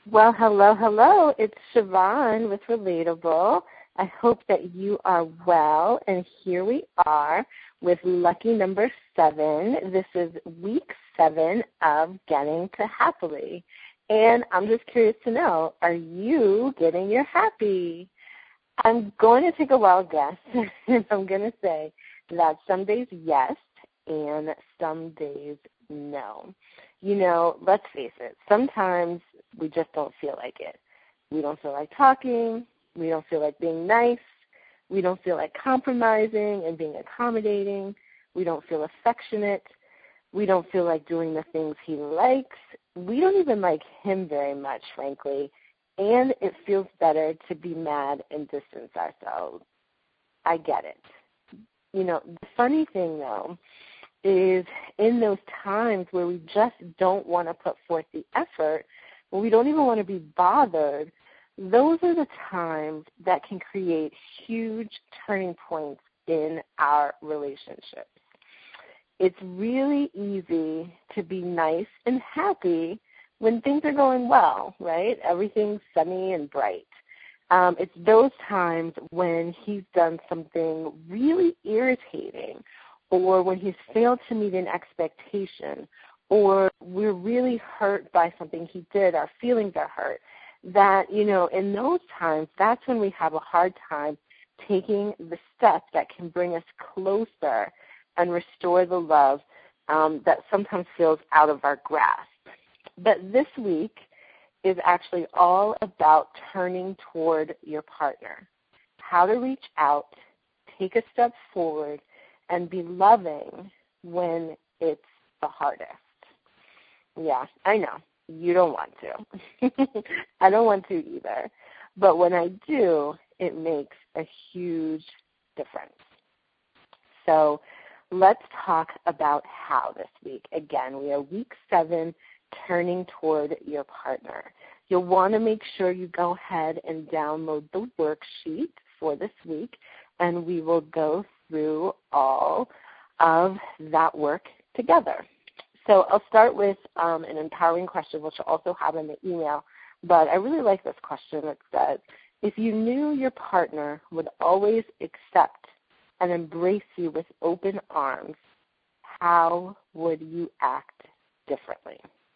Well, hello, hello. It's Siobhan with Relatable. I hope that you are well, and here we are with lucky number 7. This is week 7 of Getting to Happily. And I'm just curious to know, are you getting your happy? I'm going to take a wild guess, and I'm going to say that some days yes, and some days no. You know, let's face it, sometimes we just don't feel like it. We don't feel like talking. We don't feel like being nice. We don't feel like compromising and being accommodating. We don't feel affectionate. We don't feel like doing the things he likes. We don't even like him very much, frankly, and it feels better to be mad and distance ourselves. I get it. You know, the funny thing, though, is in those times where we just don't want to put forth the effort, where we don't even want to be bothered, those are the times that can create huge turning points in our relationships. It's really easy to be nice and happy when things are going well, right? Everything's sunny and bright. It's those times when he's done something really irritating, or when he's failed to meet an expectation, or we're really hurt by something he did, our feelings are hurt, that, you know, in those times, that's when we have a hard time taking the steps that can bring us closer and restore the love that sometimes feels out of our grasp. But this week is actually all about turning toward your partner, how to reach out, take a step forward, and be loving when it's the hardest. Yeah, I know. You don't want to. I don't want to either. But when I do, it makes a huge difference. So let's talk about how this week. Again, we are week 7, turning toward your partner. You'll want to make sure you go ahead and download the worksheet for this week, and we will go through all of that work together. So I'll start with an empowering question, which I'll also have in the email, but I really like this question. It says, if you knew your partner would always accept and embrace you with open arms, how would you act differently?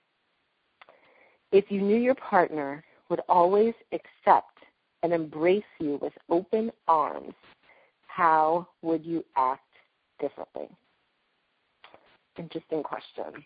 If you knew your partner would always accept and embrace you with open arms, how would you act differently? Interesting question.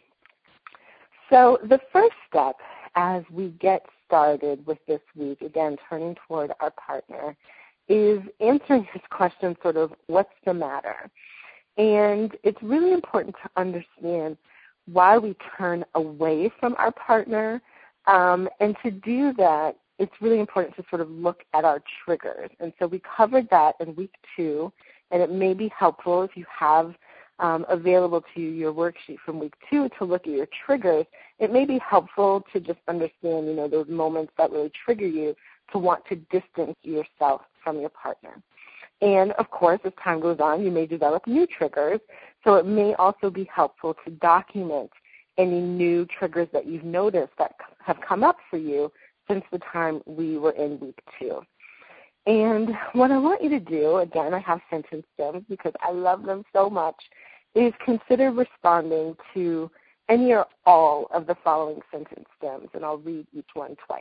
So the first step as we get started with this week, again, turning toward our partner, is answering this question sort of, what's the matter? And it's really important to understand why we turn away from our partner. And to do that, it's really important to sort of look at our triggers. And so we covered that in week 2, and it may be helpful if you have available to you your worksheet from week 2 to look at your triggers. It may be helpful to just understand, you know, those moments that really trigger you to want to distance yourself from your partner. And, of course, as time goes on, you may develop new triggers, so it may also be helpful to document any new triggers that you've noticed that have come up for you since the time we were in week 2. And what I want you to do, again, I have sentence stems because I love them so much, is consider responding to any or all of the following sentence stems, and I'll read each one twice.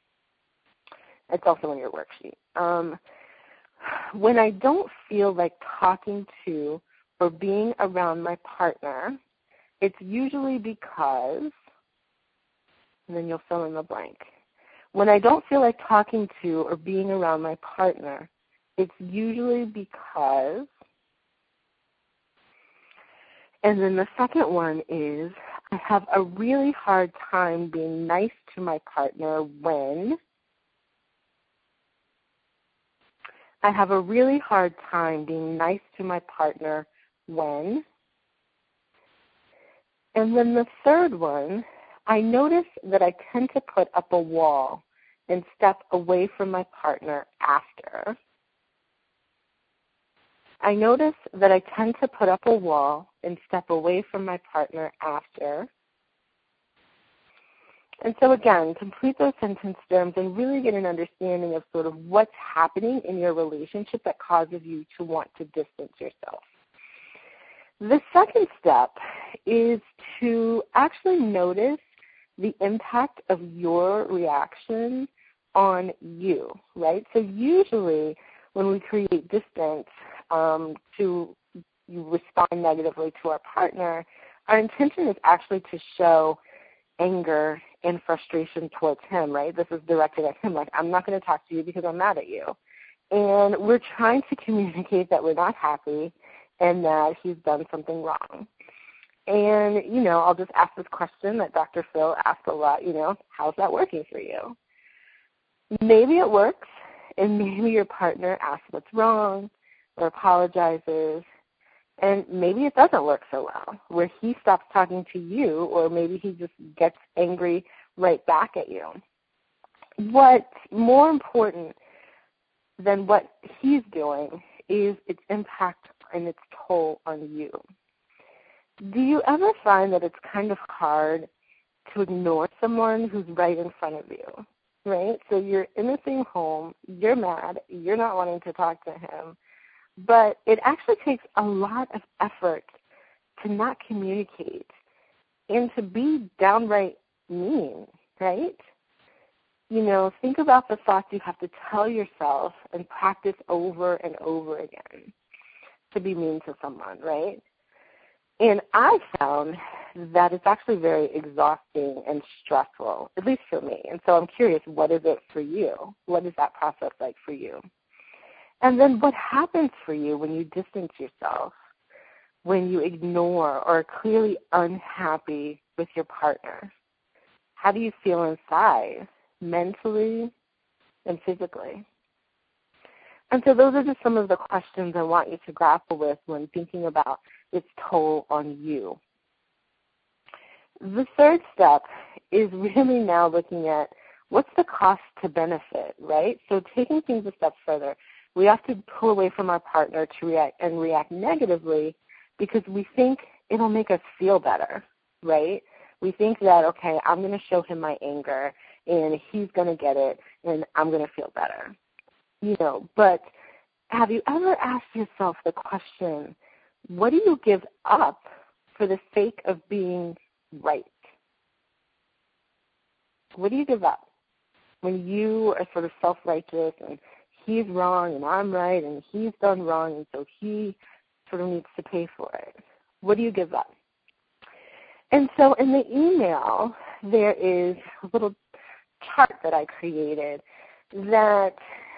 It's also in your worksheet. When I don't feel like talking to or being around my partner, it's usually because, and then you'll fill in the blank. When I don't feel like talking to or being around my partner, it's usually because, and then the second one is, I have a really hard time being nice to my partner when, I have a really hard time being nice to my partner when, and then the third one, I notice that I tend to put up a wall and step away from my partner after. I notice that I tend to put up a wall and step away from my partner after. And so again, complete those sentence stems and really get an understanding of sort of what's happening in your relationship that causes you to want to distance yourself. The second step is to actually notice the impact of your reaction on you, right? So usually when we create distance to respond negatively to our partner, our intention is actually to show anger and frustration towards him, right? This is directed at him, like, I'm not going to talk to you because I'm mad at you. And we're trying to communicate that we're not happy and that he's done something wrong. And, I'll just ask this question that Dr. Phil asks a lot, how's that working for you? Maybe it works, and maybe your partner asks what's wrong or apologizes, and maybe it doesn't work so well, where he stops talking to you, or maybe he just gets angry right back at you. What's more important than what he's doing is its impact and its toll on you. Do you ever find that it's kind of hard to ignore someone who's right in front of you, right? So you're in the same home, you're mad, you're not wanting to talk to him, but it actually takes a lot of effort to not communicate and to be downright mean, right? Think about the thoughts you have to tell yourself and practice over and over again to be mean to someone, right? And I found that it's actually very exhausting and stressful, at least for me. And so I'm curious, what is it for you? What is that process like for you? And then what happens for you when you distance yourself, when you ignore or are clearly unhappy with your partner? How do you feel inside, mentally and physically? And so those are just some of the questions I want you to grapple with when thinking about its toll on you. The third step is really now looking at what's the cost to benefit, right? So taking things a step further, we have to pull away from our partner to react negatively because we think it'll make us feel better, right? We think that, okay, I'm going to show him my anger and he's going to get it and I'm going to feel better. But have you ever asked yourself the question, what do you give up for the sake of being right? What do you give up when you are sort of self-righteous and he's wrong and I'm right and he's done wrong and so he sort of needs to pay for it? What do you give up? And so in the email, there is a little chart that I created that,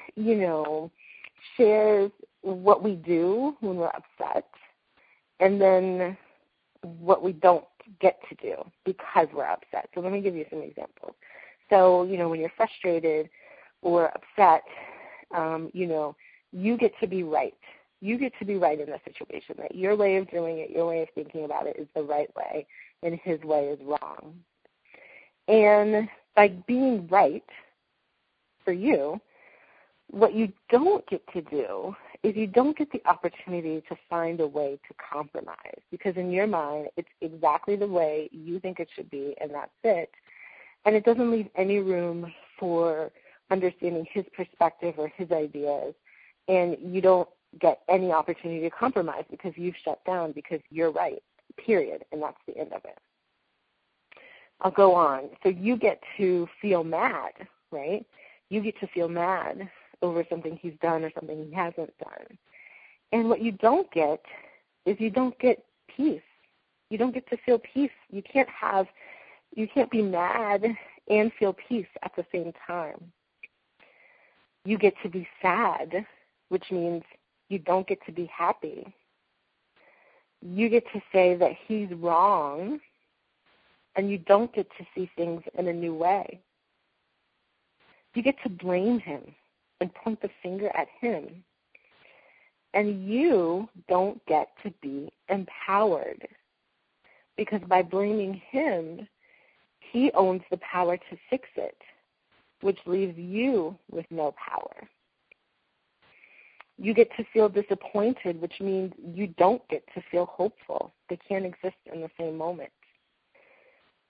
shares what we do when we're upset and then what we don't get to do because we're upset. So let me give you some examples. So, when you're frustrated or upset, you get to be right. You get to be right in the situation, that your way of doing it, your way of thinking about it is the right way and his way is wrong. And by being right for you, what you don't get to do is you don't get the opportunity to find a way to compromise, because in your mind, it's exactly the way you think it should be, and that's it. And it doesn't leave any room for understanding his perspective or his ideas, and you don't get any opportunity to compromise because you've shut down because you're right, period, and that's the end of it. I'll go on. So you get to feel mad, right? You get to feel mad over something he's done or something he hasn't done. And what you don't get is you don't get peace. You don't get to feel peace. You can't be mad and feel peace at the same time. You get to be sad, which means you don't get to be happy. You get to say that he's wrong, and you don't get to see things in a new way. You get to blame him and point the finger at him. And you don't get to be empowered, because by blaming him, he owns the power to fix it, which leaves you with no power. You get to feel disappointed, which means you don't get to feel hopeful. They can't exist in the same moment.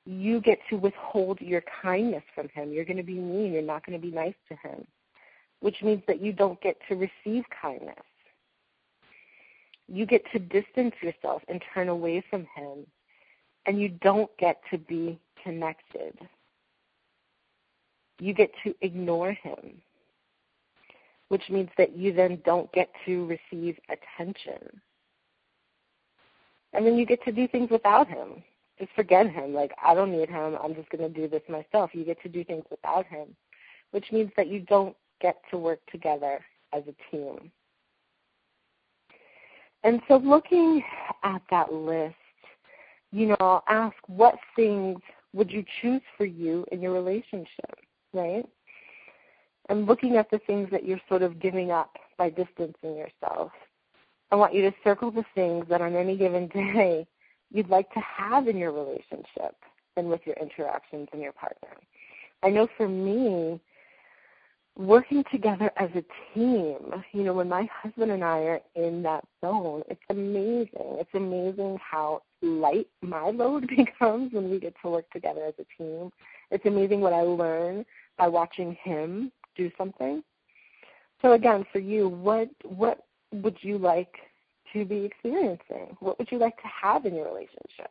you get to withhold your kindness from him. You're going to be mean. You're not going to be nice to him, which means that you don't get to receive kindness. You get to distance yourself and turn away from him, and you don't get to be connected. You get to ignore him, which means that you then don't get to receive attention. And then you get to do things without him. Just forget him. Like, I don't need him. I'm just going to do this myself. You get to do things without him, which means that you don't get to work together as a team. And so looking at that list, I'll ask, what things would you choose for you in your relationship, right? And looking at the things that you're sort of giving up by distancing yourself, I want you to circle the things that on any given day you'd like to have in your relationship and with your interactions and your partner. I know for me, working together as a team, when my husband and I are in that zone, it's amazing. It's amazing how light my load becomes when we get to work together as a team. It's amazing what I learn by watching him do something. So again, for you, what would you like to be experiencing? What would you like to have in your relationship?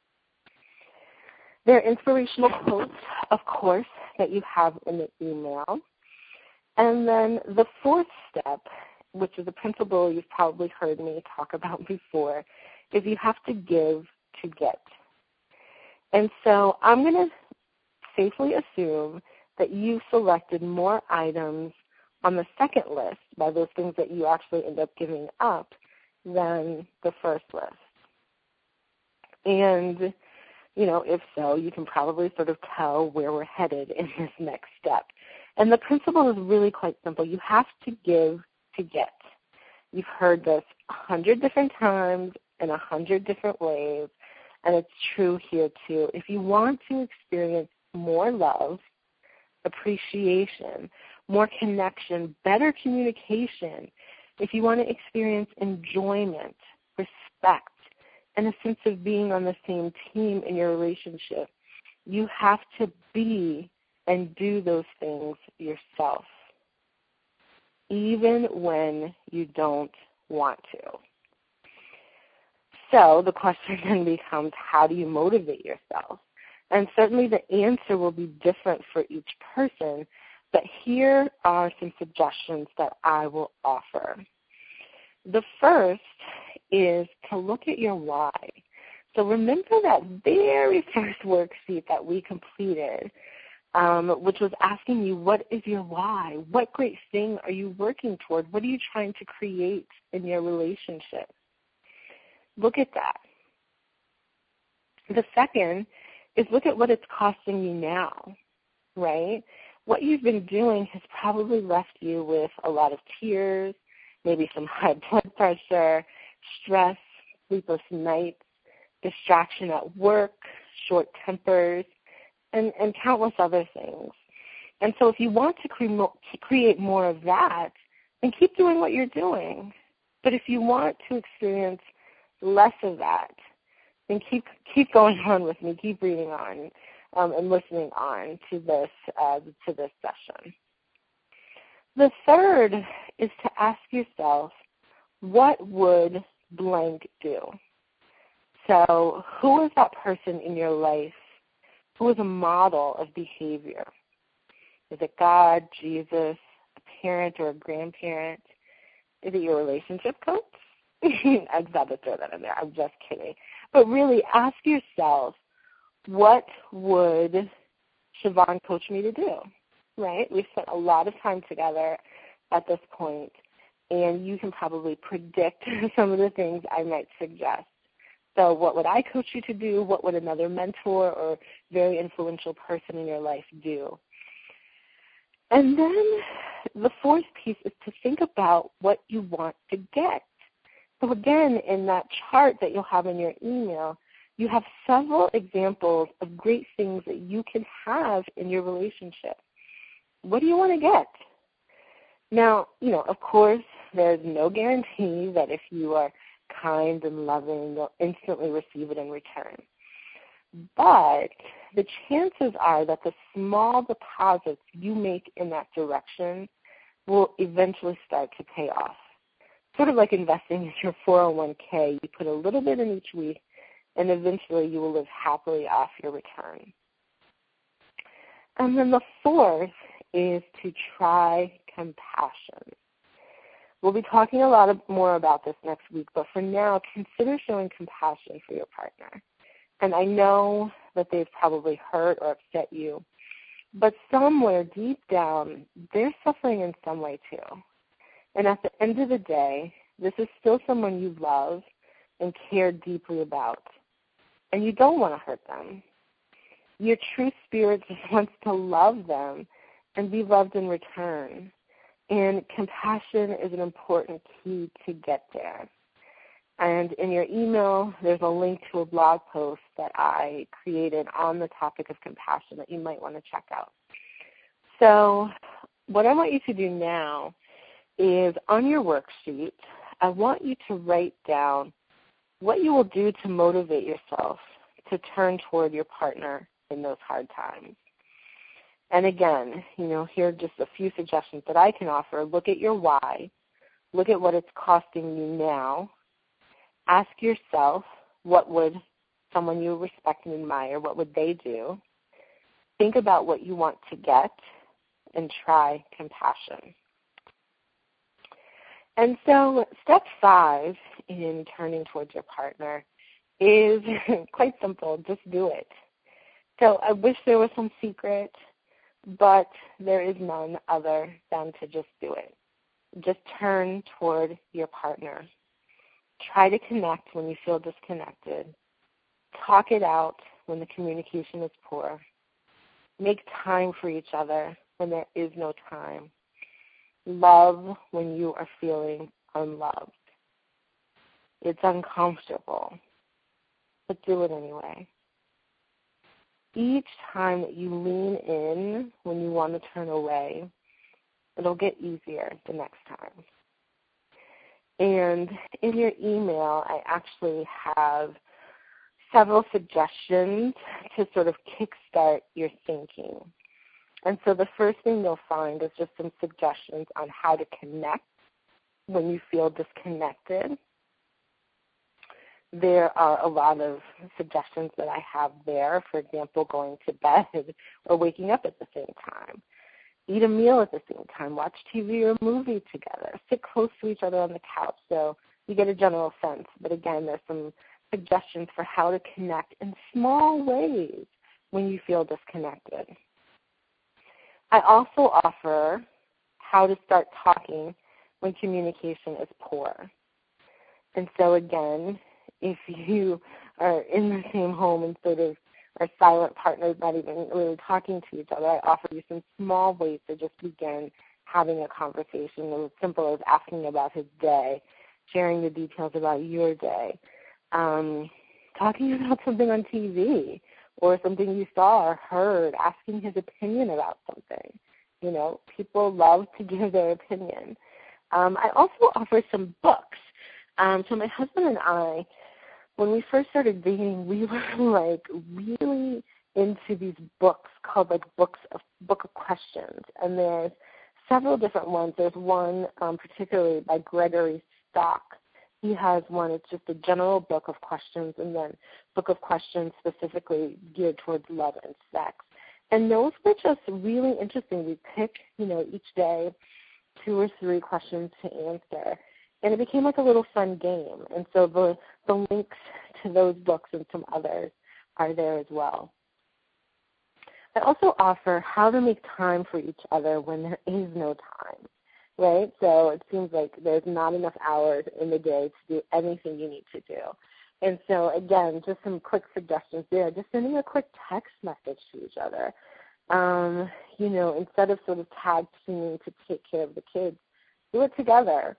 There are inspirational quotes, of course, that you have in the email. And then the fourth step, which is a principle you've probably heard me talk about before, is you have to give to get. And so I'm going to safely assume that you selected more items on the second list by those things that you actually end up giving up than the first list. And, if so, you can probably sort of tell where we're headed in this next step. And the principle is really quite simple. You have to give to get. You've heard this 100 different times in 100 different ways, and it's true here too. If you want to experience more love, appreciation, more connection, better communication, if you want to experience enjoyment, respect, and a sense of being on the same team in your relationship, you have to be and do those things yourself, even when you don't want to. So the question then becomes, how do you motivate yourself? And certainly the answer will be different for each person, but here are some suggestions that I will offer. The first is to look at your why. So remember that very first worksheet that we completed, which was asking you, what is your why? What great thing are you working toward? What are you trying to create in your relationship? Look at that. The second is look at what it's costing you now, right? What you've been doing has probably left you with a lot of tears, maybe some high blood pressure, stress, sleepless nights, distraction at work, short tempers, and countless other things. And so if you want to create more of that, then keep doing what you're doing. But if you want to experience less of that, then keep going on with me, keep reading on, and listening on to this session. The third is to ask yourself, what would blank do? So who is that person in your life who is a model of behavior? Is it God, Jesus, a parent or a grandparent? Is it your relationship coach? I just had to throw that in there. I'm just kidding. But really ask yourself, what would Siobhan coach me to do? Right? We've spent a lot of time together at this point, and you can probably predict some of the things I might suggest. So what would I coach you to do? What would another mentor or very influential person in your life do? And then the fourth piece is to think about what you want to get. So again, in that chart that you'll have in your email, you have several examples of great things that you can have in your relationship. What do you want to get? Now, of course, there's no guarantee that if you are kind and loving, you'll instantly receive it in return. But the chances are that the small deposits you make in that direction will eventually start to pay off. Sort of like investing in your 401k. You put a little bit in each week, and eventually you will live happily off your return. And then the fourth is to try compassion. We'll be talking a lot more about this next week, but for now, consider showing compassion for your partner. And I know that they've probably hurt or upset you, but somewhere deep down, they're suffering in some way too. And at the end of the day, this is still someone you love and care deeply about, and you don't want to hurt them. Your true spirit just wants to love them and be loved in return. And compassion is an important key to get there. And in your email, there's a link to a blog post that I created on the topic of compassion that you might want to check out. So what I want you to do now is on your worksheet, I want you to write down what you will do to motivate yourself to turn toward your partner in those hard times. And again, here are just a few suggestions that I can offer. Look at your why. Look at what it's costing you now. Ask yourself, what would someone you respect and admire, what would they do? Think about what you want to get, and try compassion. And so step 5 in turning towards your partner is quite simple. Just do it. So I wish there was some secret, but there is none other than to just do it. Just turn toward your partner. Try to connect when you feel disconnected. Talk it out when the communication is poor. Make time for each other when there is no time. Love when you are feeling unloved. It's uncomfortable, but do it anyway. Each time that you lean in when you want to turn away, it'll get easier the next time. And in your email, I actually have several suggestions to sort of kickstart your thinking. And so the first thing you'll find is just some suggestions on how to connect when you feel disconnected. There are a lot of suggestions that I have there. For example, going to bed or waking up at the same time. Eat a meal at the same time. Watch TV or a movie together. Sit close to each other on the couch so you get a general sense. But again, there's some suggestions for how to connect in small ways when you feel disconnected. I also offer how to start talking when communication is poor. And so again, if you are in the same home and sort of are silent partners, not even really talking to each other, I offer you some small ways to just begin having a conversation as simple as asking about his day, sharing the details about your day, talking about something on TV or something you saw or heard, asking his opinion about something. People love to give their opinion. I also offer some books. So my husband and I, when we first started dating, we were really into these books called Book of Questions. And there's several different ones. There's one particularly by Gregory Stock. He has one. It's just a general book of questions, and then book of questions specifically geared towards love and sex. And those were just really interesting. We pick, each day 2 or 3 questions to answer. And it became like a little fun game. And so the links to those books and some others are there as well. I also offer how to make time for each other when there is no time, right? So it seems like there's not enough hours in the day to do anything you need to do. And so, again, just some quick suggestions there. Just sending a quick text message to each other. Instead of sort of tag teaming to take care of the kids, do it together.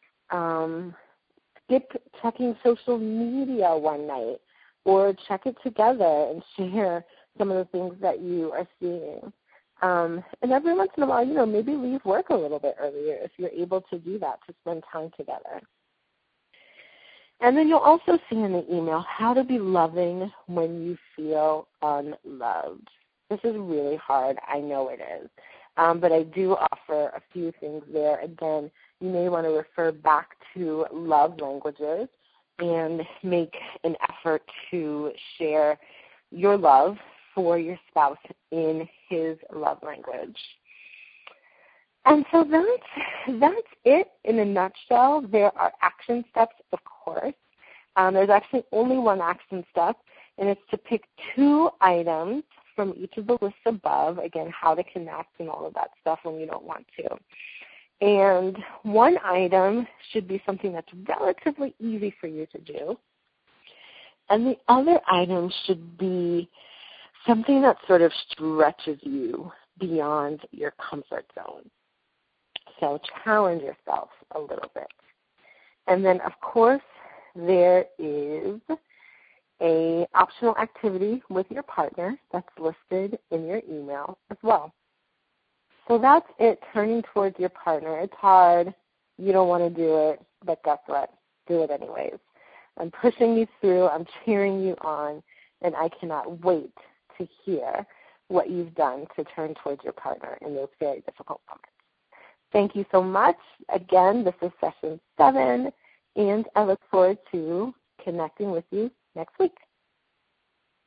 Skip checking social media one night, or check it together and share some of the things that you are seeing. And every once in a while, maybe leave work a little bit earlier if you're able to do that to spend time together. And then you'll also see in the email how to be loving when you feel unloved. This is really hard. I know it is. But I do offer a few things there. Again, you may want to refer back to love languages and make an effort to share your love for your spouse in his love language. And so that's it in a nutshell. There are action steps, of course. There's actually only one action step, and it's to pick 2 items from each of the lists above, again, how to connect and all of that stuff when you don't want to. And one item should be something that's relatively easy for you to do. And the other item should be something that sort of stretches you beyond your comfort zone. So challenge yourself a little bit. And then, of course, there is an optional activity with your partner that's listed in your email as well. So that's it, turning towards your partner. It's hard. You don't want to do it, but guess what? Do it anyways. I'm pushing you through. I'm cheering you on, and I cannot wait to hear what you've done to turn towards your partner in those very difficult moments. Thank you so much. Again, this is session 7, and I look forward to connecting with you next week.